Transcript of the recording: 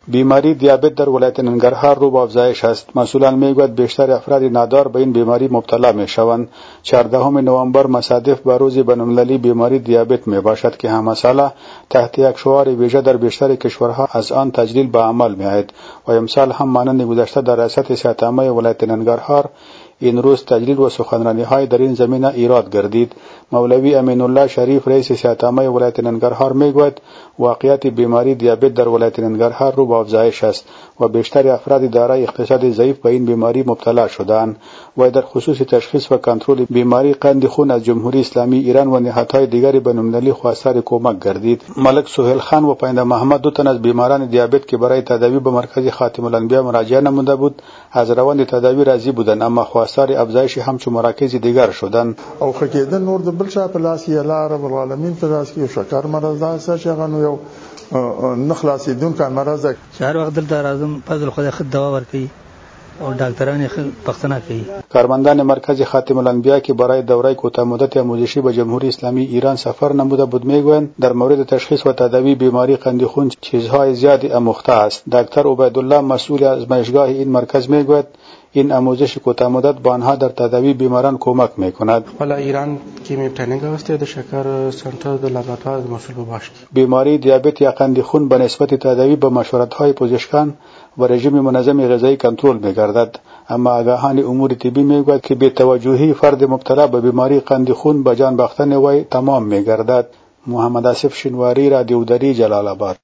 بیماری دیابت در ولایت ننگرهار رو به افزایش است. مسئولان میگویند بیشتر افراد نادار به این بیماری مبتلا میشوند. 14 نوامبر مصادف با روز بین‌المللی بیماری دیابت میباشد که هم مسئله تحت یک شعار ویژه در بیشتر کشورها از آن تجلیل به عمل میآید و امسال هم مانند گذشته در ریاست صحت عامه ولایت ننگرهار این روز تجلیل و سخنرانی‌های در این زمینه ایراد گردید. مولوی امین الله شریف رئیس صحت عامه ولایت ننگرهار میگوید واقعیت بیماری دیابت در ولایت ننگرهار رو به افزایش است و بیشتر افراد دارای اقتصاد ضعیف به این بیماری مبتلا شدند و در خصوص تشخیص و کنترل بیماری قند خون از جمهوری اسلامی ایران و نهادهای دیگر بین‌المللی خواستار کمک گردید. ملک سهیل خان و پاینده محمد دو تن از بیماران دیابت که برای تداوی به مرکز خاتم الانبیا مراجعه نموده بود از روند تداوی راضی بودند، اما خواستار افزایش همچون مراکز دیگر شدند. او خکېدل نور د بل چا په لاس کې الله رب العالمین په لاس کې شکر مرض ده چې هغه نو یو نخلاصیدونکی مرض ده. هر وخت دلته راځم فضل خدای خود دوا ورکوي او ډاکټران یې پختنه کوي. کارمندان مرکز خاتم الانبیا که برای دوره کوتاه مدت آموزشی به جمهوری اسلامی ایران سفر نموده بود میگویند در مورد تشخیص و تداوی بیماری قند خون چیزهای زیادی آموخته است. دکتر عبیدالله مسئول آزمایشگاه این مرکز میگوید این آموزش کوتاه مدت به آنها در تداوی بیماران کمک میکند. حالا ایران که می ترینینگ گرفته در شکر سنتر در لابراتوار مسئول باش. بیماری دیابت یا قند خون به نسبت تداوی به مشورت‌های پزشکان و رژیم منظم غذایی کنترل می‌گردد، اما آگاهان امور طبی میگوید که بی توجهی فرد مبتلا به بیماری قند خون به جان باختن وی تمام می‌گردد. محمد آصف شینواری، رادیو دری، جلال آباد.